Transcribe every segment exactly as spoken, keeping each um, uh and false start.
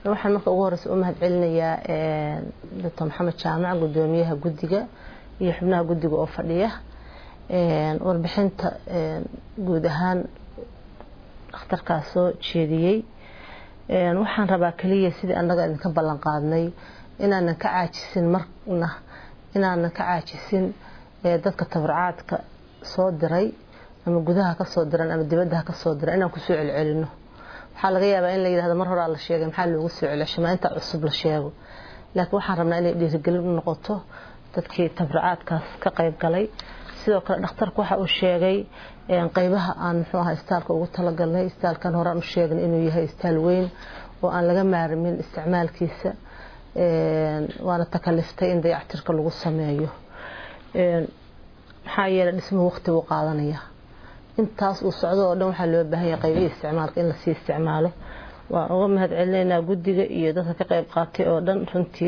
waxaan marka ugu horeysa u mahad celinayaa ee Doctor Maxamed Jaamac gudoomiyaha guddiga iyo xubnaha guddiga oo fadhiya ee warbixinta guud ahaan dhakhtarkaas soo jeediyay ee waxaan rabaa kaliya sidii anaga idinka ballan qaadnay inaan ka caajisin marna inaan ka caajisin ee dadka tabarcaadka soo diray ama gudaha ka soo diran ama dibadda ka soo diray inaan ku soo celcelino waxa laga yaabaa in la yiraahdo mar hore la sheegay maxaa loogu soo celishay inta cusub la sheego laakiin waxaan rabnaa inay dhiirigelin noqoto dadkii tabarcaadkaas ka qayb galay sidoo kale dhakhtarku waxa uu sheegay in qaybaha aan muxuu ahaa istaalka ugu talagalnay istaalkan hore aan u sheegnay inuu yahay istaal weyn oo aan laga maarmin isticmaalkiisa ee waana takaliftay in dayactirka lagu sameeyo ee maxaa yeelay dhismo waqti uu qaadanaya intaas uu socdo oo dhan waxa loo baahan yahay qaybihiisa isticmaalka in la sii isticmaalo waa uga mahad celinaynaa guddiga iyo dadka ka qayb qaatay oo dhan runtii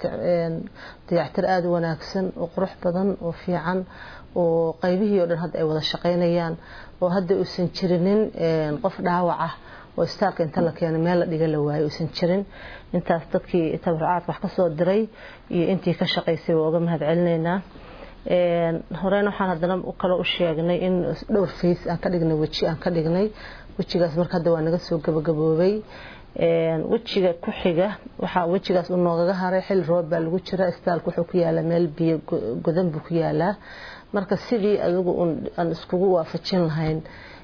dayactir aad u wanaagsan oo qurux badan oo fiican oo qaybihii oo dhan hadda ay wada shaqeynayaan oo hadda uusan jirinin qof dhaawac ah oo istaalka inta la keenay meel la dhiga la waayo uusan jirin intaas dadkii tabarcaad wax ka soo diray iyo intii ka shaqeysay waa uga mahad celinaynaa ee horeen waxaan hadana kala u sheegnay in dhowr face aan ka dhignay waji aan ka dhignay wajigaas marka hadda waa naga soo gabagaboobay ee wajiga ku xiga waxa wajigaas uu noogaga haray xil roob baa lagu jira istaalku wuxuu ku yaala meel biyo godan buu ku yaala marka sidii adigu aan iskugu waafajin lahayn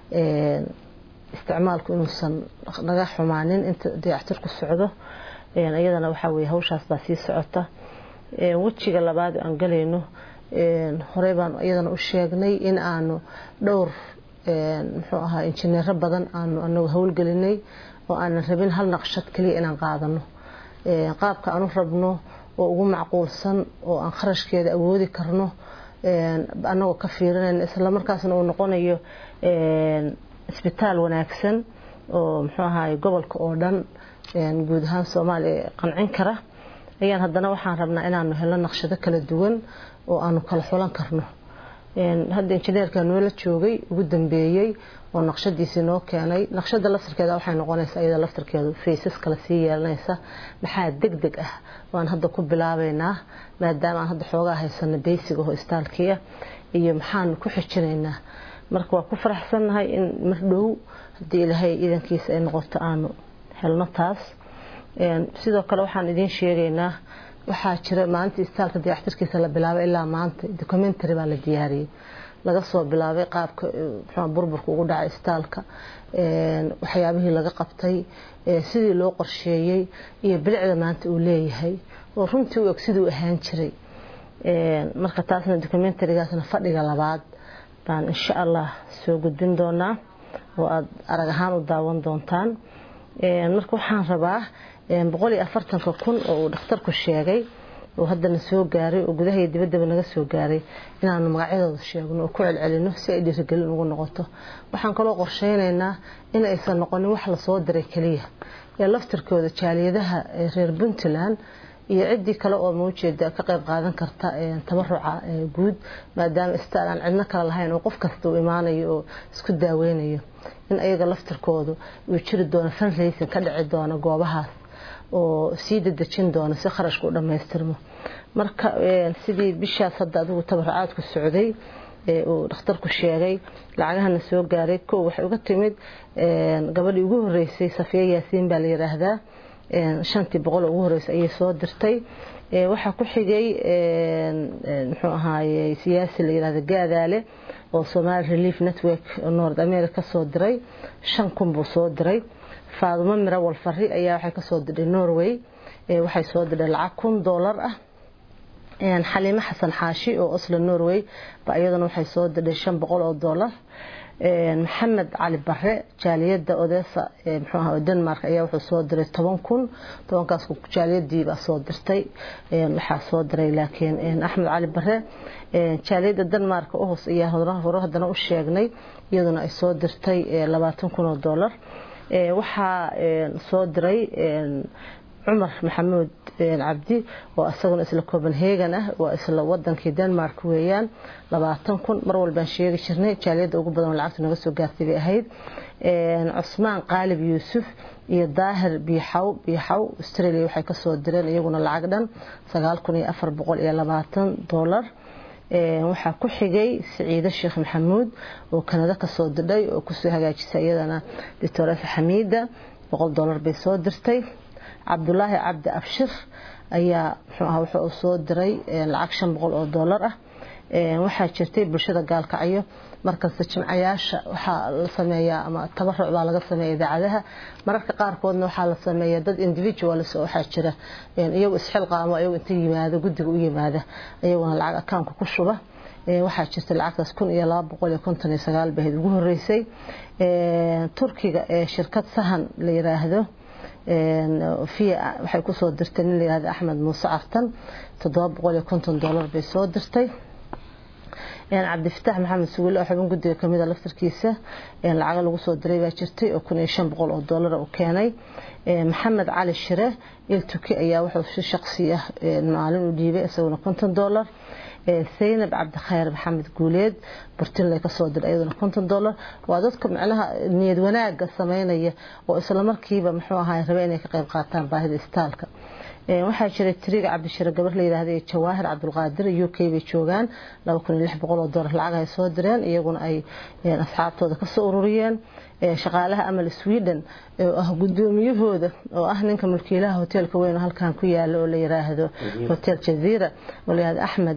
ee isticmaalku inuusan naga xumaanin inta dayactirku socdo ee ayadana waxa weey hawshaas baa sii socota ee wajiga labaad aan galayno ee hore baan ayadana u sheegnay in aanu dhowr ee muxuu ahaa injineer badan aanu anagu hawl gelinay oo aan rabin hal naqshad kaliya inaan qaadano ee qaabka aanu rabno oo ugu macquulsan oo aan kharashkeeda awoodi karno ee anagu ka fiirinayna isla markaasna uu noqonayo ee isbitaal wanaagsan oo muxuu ahaa gobolka oo dhan ee guud ahaan Soomaaliya qancin kara ayaan haddana waxaan rabnaa inaanu helno naqshado kala duwan oo aanu kala xulan karno een hadda injineerka noo la joogay ugu dambeeyay oo naqshadiisa noo keenay naqshada laftirkeeda waxay noqonaysaa iyada laftirkeedu faces kala sii yeelanaysa maxaa degdeg ah waan hadda ku bilaabeynaa maadaama aan hadda xoogaa haysano basic oo istaalkiya iyo maxaan ku xijinaynaa marka waa ku faraxsanahay in mar dhow hadii ilaahay idankiisa ay noqoto aanu helno taas een sidoo kale waxaan idin sheegaynaa waxaa jira maanta istaalka dayactirkiisa la bilaabay ilaa maanta documentary baa la diyaariyay laga soo bilaabay qaabka wuxuu burburku ugu dhacay istaalka een waxyaabihii laga qabtay ee sidii loo qorsheeyay iyo bilicda maanta uu leeyahay oo runtii uu sidoo ahaan jiray een marka taasna documentarygaasna fadhiga labaad baan insha Allah soo gudbin doonaa oo aad arag ahaan u daawan doontaan een marka waxaan rabaa een boqol iyo afartan kun oo dhakhtarku sheegay oo haddana soo gaaray oo gudaha iyo dibadda naga soo gaaray inaanu magacyadooda sheegno oo ku celcelino si ay dhiirigelin ugu noqoto waxaan kaloo qorsheynaynaa in aysan noqonin wax la soo diray kaliya ee laftirkooda jaaliyadaha reer Puntland iyo cidii kale oo muujeeda ka qayb qaadan karta ee tabaruca guud maadaama istaal aan cidna kala lahayn oo qof kasta uu imaanayo oo isku daaweynayo in ayaga laftirkoodu uu jiri doono fundraising ka dhici doono goobahaas oo sii dadajin doono si kharashku u dhameystirmo marka sidii bishaas hadda adigu tabarucaad ku socday ee uu dhakhtarku sheegay lacagahana soo gaaray koo waxay uga timid ee gabadhii ugu horeysay Safiya Yaasiin baa la yiraahdaa ee shantii boqol ugu horeysay ay soo dirtay ee waxa ku xigay ee muxuu ahaayay siyaasi la yiraahdo Gaadaale oo Somali Relief Network North America soo diray shan kun buu soo diray Faaduma Mira Walfari ayaa waxay ka soo diray Norway ee waxay soo diray lacag kun dollar ah een Xaliima Xasan Xaashi oo Oslo Norway ba iyadana waxay soo diray shan boqol oo dollar een Maxamed Cali Barre jaaliyada Odessa ee muxuu ahaa Denmark ayaa wuxuu soo diray toban kun toban kaas ku jaaliyadii ba soo dirtay een waxa soo diray laakiin een Axmed Cali Barre een jaaliyada Denmark oo hoos ayaa hore hadana u sheegnay iyaduna ay soo dirtay labaatan kun oo dollar ee waxa soo diray een عمر محمود عبدي وأسوون إسلا كوبنهاجن وإسلا ودن كيدان ماركويان لبعتن كن مرة والبنشير شرني جاليد أوجو بدن العكس نقص وقاثي بأهيد عثمان قالب يوسف يظاهر بيحو بيحو استراليا وحي كسو الدرين يجون العقدن سقال كوني أفر بقول إلى لبعتن دولار waxaa ku xigay Saciid Sheekh Maxamuud oo Kanada ka soo diray oo ku soo hagaajisay iyadana Doctor Xamiida boqol dollar bay soo dirtay Cabdullaahi Cabdi Abshir ayaa wuxuu soo diray lacag shan boqol oo dollar ah waxaa jirtay bulshada gaalkacyo markaas jimcayaasha waxa la sameeyaa ama tabaruc baa laga sameeyaa idaacadaha mararka qaar koodna waxa la sameeyaa dad individuals oo waxa jira iyagu isxilqaamo iyagu inta yimaado gudiga u yimaada iyaguna lacag account ku shuba waxaa jirtay lacagtaas kun iyo laba boqol iyo konton iyo sagaal baa ugu horeysay Turkiga ee shirkad sahan la yiraahdo في waxay ku soo dirtay in la yiraahdo Axmed Muuse Artan toddoba boqol iyo konton dollar bay soo dirtay يعني عبد الفتاح محمد سويل oo xubin gudiga kamida laftirkiisa ee lacag lagu soo diray baa jirtay oo kun iyo shan boqol oo dollar oo keenay maxamed cali shire iltuki ayaa wuxuu si shakhsi ah maalin u dhiibay isaguna konton dollar Zainab Abdi Khayr Maxamed Guuleed bartilay ka soo diray iyaduna konton dollar waa dadka macnaha niyad wanaaga sameynaya oo isla markiiba muxuu ahaa rabay inay ka qayb qaataan baahida istaalka waxaa jiray tiriga Cabdishire gabar la yiraahdo Jawaahir Cabdulqaadir U K bay joogan laba kun iyo lix boqol oo dollar lacag ay soo direen iyaguna ay asxaabtooda ka soo ururiyeen shaqaalaha amal Sweden oo ah gudoomiyahooda oo ah ninka mulkiilaha hotelka weyn halkan ku yaalo oo la yiraahdo Hotel Jazeera oo la yiraahdo Axmed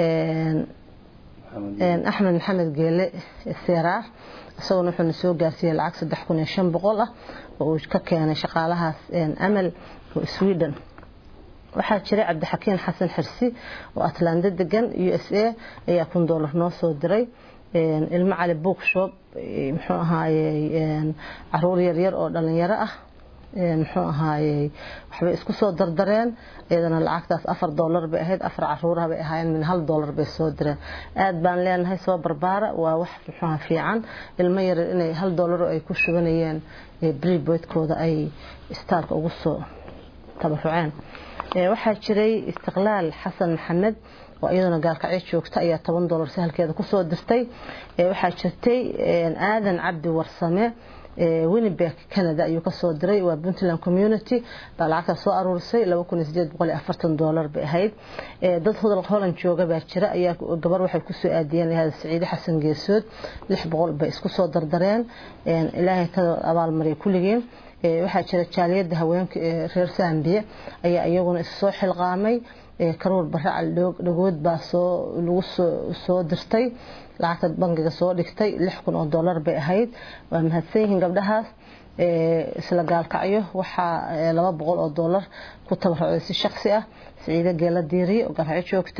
een Axmed Maxamed Geele Seeraar isaguna wuxuu soo gaarsiiyay lacag saddex kun iyo shan boqol ah oo ka keenay shaqaalahaas amal Sweden waxaa jiray Cabdixakiin Xasan Xirsi oo Atlanta degan U S A ayaa kun dollar noo soo diray ilmo cali bookshop muxuu ahaayay caruur yar yar oo dhalinyaro ah muxuu ahaayay waxba isku soo dardareen iyadana lacagtaas afar dollar bay ahayd afar caruur bay ahaayeen min hal dollar bay soo direen aad baan leenahay soo barbaara waa wax muxuu fiican ilmo yar inay hal dollar ay ku shubanayeen prepaid-kooda ay istaalka ugu soo tabaruceen waxaa jiray istiqlaal Xasan Maxamed oo iyaduna gaalkacyo joogta ayaa toban dollar si halkeeda ku soo dirtay waxaa jirtay aadan Cabdi Warsame Winnipeg Canada ayuu ka soo diray waa Puntland community baa lacag soo aruurisay laba kun iyo siddeed boqol iyo afartan dollar bay ahayd dad hodol Holland jooga baa jira ayaa gabar waxay ku soo aadiyeen yahay Saciid Xasan Geesood lix boqol bay isku soo dardareen ilaahay ta abaal maray kulligeen waxaa jira jaaliyada haweenka reer Sambia ayaa iyaguna soo xilqaamay karoor baracal dhagood baa soo lagu soo dirtay lacagta bangiga soo dhigtay lix kun oo dollar bay ahayd waa mahadsan yihiin gabdhahaas isla gaalkacyo waxa laba boqol oo dollar ku tabarucay si shakhsi ah Saciid Geela Diiri oo gaalkacyo joogta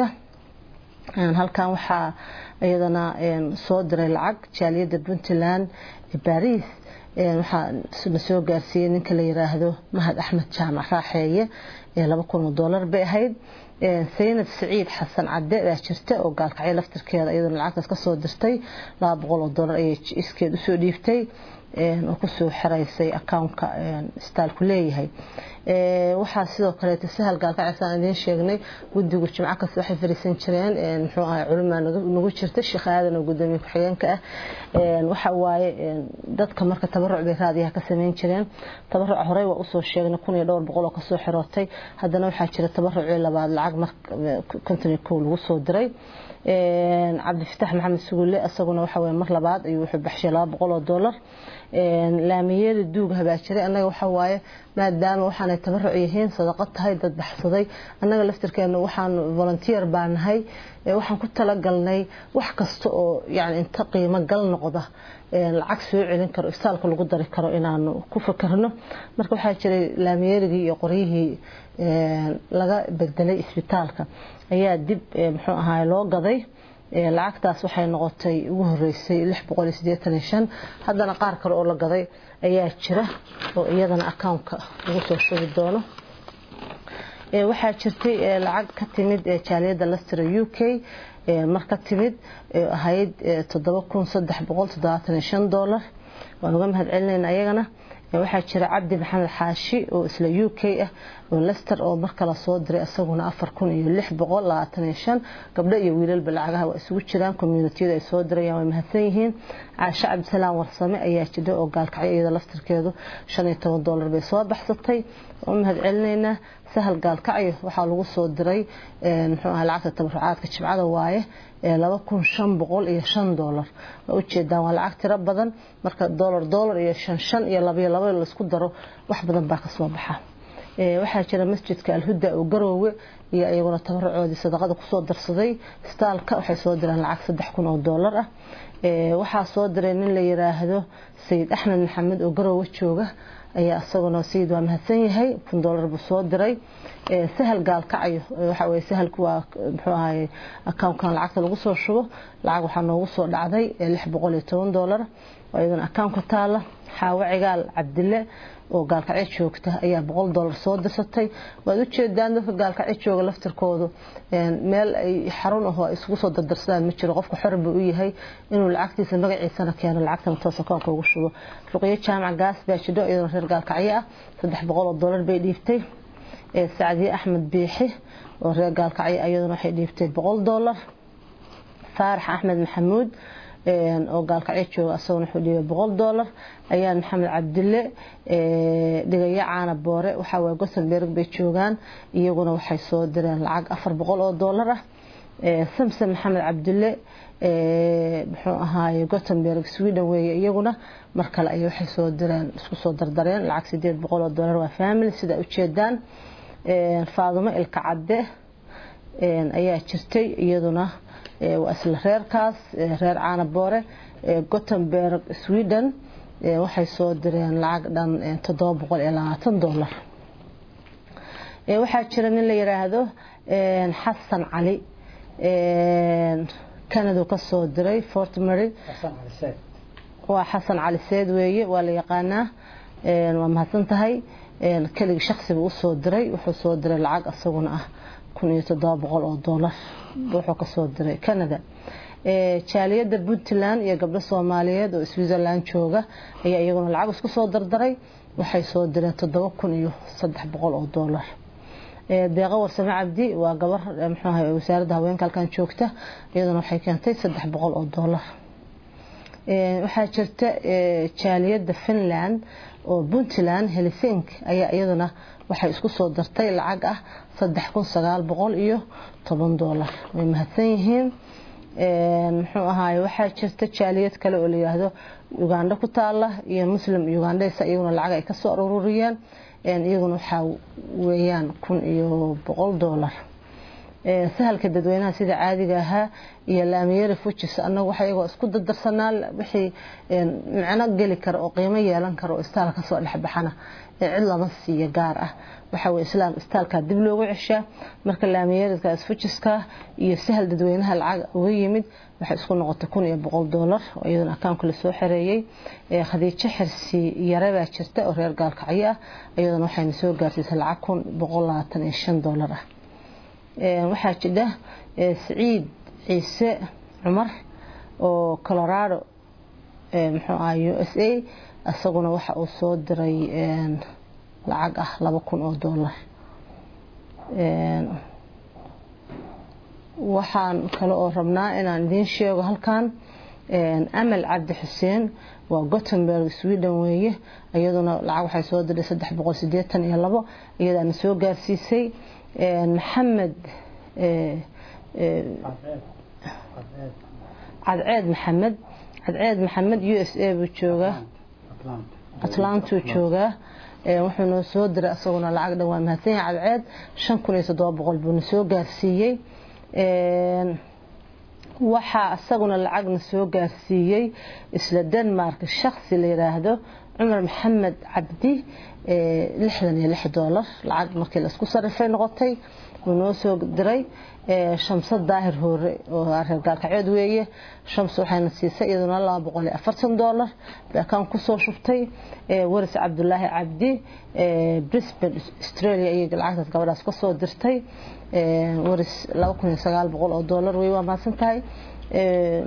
halkan waxa iyadana soo diray lacag jaaliyada Puntland Paris waxa soo gaarsiiyay ninka la yiraahdo Mahad Axmed Jaamac Raaxeeye laba kun oo dollar bay ahayd Saynab Saciid Xasan Cadde baa jirta oo gaalkacyo laftirkeeda iyaduna lacagtaas ka soo dirtay laba boqol oo dollar ay iskeed u soo dhiibtay oo ku soo xiraysay account-ka istaalku leeyahay waxa sidoo kale sahal gaalkacyo aan idin sheegnay gudiga jimca ka soo xifrisan jireen muxuu ahaa culimada nagu jirta shaqadan oo gudoomiye ku xigeenka ah waxa waaye dadka marka tabaruc bay raadiyaha ka sameyn jireen tabaruc hore waa u soo sheegnay kun iyo dhowr boqol oo ka soo xirootay haddana waxa jira tabaruc labaad lacag marka konton iyo kow lagu soo diray عبد الفتاح محمد سويل asaguna waxa way mar labaad ayuu wuxuu baxshay laba boqol oo dollar laamiyada duug habaashire anaga waxa waaye maadaama waxaan ay tabaruc yihiin sadaqad tahay dad baxsaday anaga laftirkeena waxaan volunteer baanahay waxaan ku tala galnay wax kasta oo yaani inta qiimo gal noqda lacag soo celin karo istaalka lagu dari karo inaan ku fakarno marka waxa jiray laamiyadii iyo qoryihii laga bedelay isbitaalka ayaa dib muxuu ahaa loo gaday lacagtaas waxay noqotay ugu horeysay lix boqol iyo siddeetan iyo shan haddana qaar kale oo la gaday ayaa jira oo iyadana account-ka lagu soo shubi doono waxaa jirtay lacag ka timid jaaliyada Leicester U K marka timid ahayd toddoba kun saddex boqol toddobaatan iyo shan dollar waan uga mahad celinayna ayagana waxaa jira Cabdi Maxamed Xaashi oo isla U K ah oo Leicester oo marka la soo diray asaguna afar kun iyo lix boqol labaatan iyo shan gabdho iyo wiilal balacagaha waa isugu jiraan community-da ay soo dirayaan way mahadsan yihiin Caasha Cabdisalaam Warsame ayaa jira oo gaalkacyo iyada laftirkeedu shan iyo toban dollar bay soo baxsatay oo mahad celinayna sahal gaalkacyo waxa lagu soo diray muxuu ahaa lacagta tabarucaadka jimcada waaye laba kun shan boqol iyo shan dollar oo ujeedaan waa lacag tiro badan marka dollar dollar iyo shan shan iyo laba iyo laba la isku daro wax badan baa ka soo baxa ee waxa jira masjidka Al-Huda oo Garoowe iyo ayaguna tabarucoodii sadaqada ku soo darsaday staalka waxay soo direen lacag saddex kun oo dollar ah ee waxa soo diray nin la yiraahdo Sayid Axmed Maxamed oo Garoowe jooga ayaa asaguna Sayid waa mahadsan yahay kun dollar buu soo diray ee sahal gaalkacyo waxa way sahalku waa muxuu ahaay account-kan lacagta lagu soo shubo lacag waxa noogu soo dhacday lix boqol iyo toban dollar oo iyadana account-ka taala Xaawo Cigaal Cabdille oo gaalkacyo joogta ayaa boqol dollar soo dirsatay waad u jeedaan dadka gaalkacyo jooga laftirkoodu een meel ay xarun ah isku soo dardarsadaan ma jiro qofka xor buu u yahay inuu lacagtiisa magaciisa keeno lacagtan toos account-ka ugu shubo Ruqayya Jaamac Gaas baa jidho iyadoo reer gaalkacyo ah saddex boqol oo dollar bay dhiibtay ee Saacidi Axmed Biixi oo reer gaalkacyo ayaduna waxay dhiibtay boqol dollar Faarax Axmed Maxamuud een oo gaalkacyo jooga asaguna wuxuu dhiibay boqol dollar ayaan Maxamed Cabdille ee dhigaya caana boore waxa way Gothenburg bay joogaan iyaguna waxay soo direen lacag afar boqol oo dollar ah ee Samson Maxamed Cabdille ee muxuu ahaay Gothenburg Sweden weeye iyaguna mar kale ay waxay soo direen isku soo dardareen lacag sideed boqol oo dollar waa family sida u jeedaan ee Faadumo Ilka Cadde ee ayaa jirtay iyaduna ee waa isla reerkaas reer caana boore ee Gothenburg Sweden ee waxay soo direen lacag dhan toddoba boqol iyo labaatan dollar ee waxa jira nin la yiraahdo ee Xasan Cali ee Canada ka soo diray Fort Mary Xasan Cali Said waa Xasan Cali Said weeye waa la yaqaanaa ee waa mahadsan tahay ee kaliya shakhsi uu soo diray wuxuu soo diray lacag asaguna ah kun iyo toddoba boqol oo dollar wuxuu ka soo diray Canada ee jaaliyada Puntland iyo gabdho Soomaaliyeed oo Switzerland jooga ayaa iyaguna lacag isku soo dardaray waxay soo direen toddoba kun iyo saddex boqol oo dollar ee Deeqa Warsame Cabdi waa gabar muxuu ahaay wasaaradda haweenka halkan joogta iyaduna waxay keentay saddex boqol oo dollar ee waxa jirta ee jaaliyada Finland oo Puntland Helsinki ayaa iyaduna waxay isku soo dartay lacag ah saddex kun sagaal boqol iyo toban dollar way mahadsan yihiin ee muxuu ahaay waxa jirta jaaliyad kale oo la yiraahdo Uganda ku taala iyo Muslim Ugandese iyaguna lacag ay ka soo ururiyeen ee iyaguna waxa weeyaan kun iyo boqol dollar ee sahalka dadweynaha sida caadiga ah iyo laamiyada fujis anagu waxa iyaga isku dardarsanaa wixii macna gali karo oo qiimo yeelan karo istaal ka soo dhaxbaxana ee cid lama siiyo gaar ah waxa way islaam istaalka dib loogu cishaa marka laamiyada fujiska iyo sahal dadweynaha lacag uga yimid waxa isku noqotay kun iyo boqol dollar oo iyadana account la soo xireeyay ee Khadiija Xirsi yare baa jirta oo reer gaalkacyo ah iyadana waxay soo gaarsiisay lacag kun boqol labaatan iyo shan dollar ah ee waxa jira Saciid Ciise Cumar oo Colorado ee muxuu ahaa U S A asaguna waxa uu soo diray een lacag ah laba kun oo dollar een waxaan kale oo rabnaa inaan idin sheego halkan een Amal Cabdi Xuseen waa Gothenburg Sweden weeye iyaduna lacag waxay soo diray saddex boqol siddeetan iyo labo iyadana soo gaarsiisay een Maxamed ee Cadceed Maxamed Cadceed Maxamed U S A buu jooga Atlanta jooga ee wuxuu soo diray asaguna lacag dhawaan mahadsan Cadceed shan kun iyo toddoba boqol buu soo gaarsiiyay ee waxa asaguna lacagna soo gaarsiiyay isla Denmark shakhsi la yiraahdo Cumar Maxamed Cabdi ee lixdan iyo lix dollar lacag markii la isku sarifay noqotay uu soo diray ee Shamsad Daahir Hoore oo reer gaalkacyo weeye Shams waxayna siisay iyaduna laba boqol iyo afartan dollar baan ku soo shuftay ee Waris Cabdullaahi Cabdi ee Brisbane Australia iyo lacagtaas gabadhaas ka soo dirtay ee Waris laba kun iyo sagaal boqol oo dollar way waa maasantahay ee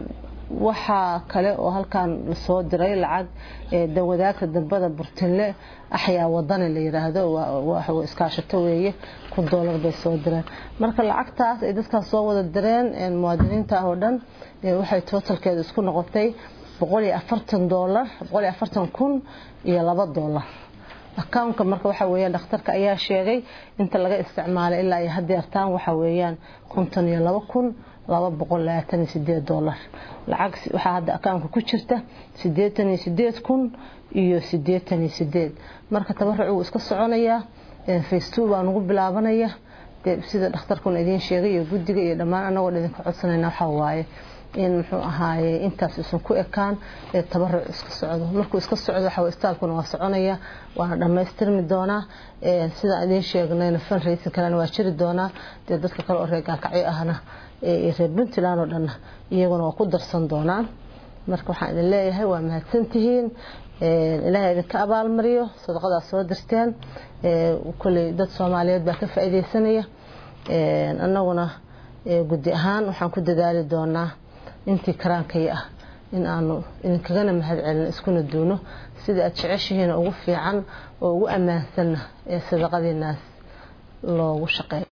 waxa kale oo halkan soo diray lacag dawadaagta dambada Burtinle axyaa wadan la yiraahdo waxa uu iskaashato weeye kun dollar bay soo direen marka lacagtaas ay dadka soo wada direen muwaadiniinta oo dhan waxay totalkeedu isku noqotay boqol iyo afartan dollar boqol iyo afartan kun iyo laba dollar akaunka marka waxa weeyaan dhakhtarka ayaa sheegay inta laga isticmaalay ilaa ay hadeertaan waxa weeyaan konton iyo laba kun laba boqol labaatan iyo sideed dollar lacag waxa hadda akaunka ku jirta siddeetan iyo sideed kun iyo siddeetan iyo sideed marka tabarucu iska soconaya phase two baan ugu bilaabanaya sida dhakhtarkuna idin sheegay iyo guddiga iyo dhammaan anagoo idinka codsanayna waxa waaye in muxuu ahaaye intaas isu ku ekaan ee tabaruc iska socdo markuu iska socdo waxa istaalkuna waa soconaya waana dhameystirmi doonaa ee sida idin sheegnayna fundraising kalena waa jiri doonaa ee dadka kale oo reegal kacay ahna ee reer Puntland oo dhan iyaguna waa ku darsan doonaan marka waxaan idin leeyahay waa mahadsantihiin ee ilaahay idinka abaal mariyo sadaqada soo dirteen ee kulli dad Soomaaliyeed baa ka faa'iideysanaya ee annaguna ee guddi ahaan waxaan ku dadaali doonaa intii karaankay ah in aanu idinkagana mahadcelin iskuna doono sida aad jeceshihiin ugu fiican oo ugu ammaansan ee sadaqadeenaas loogu shaqeeyo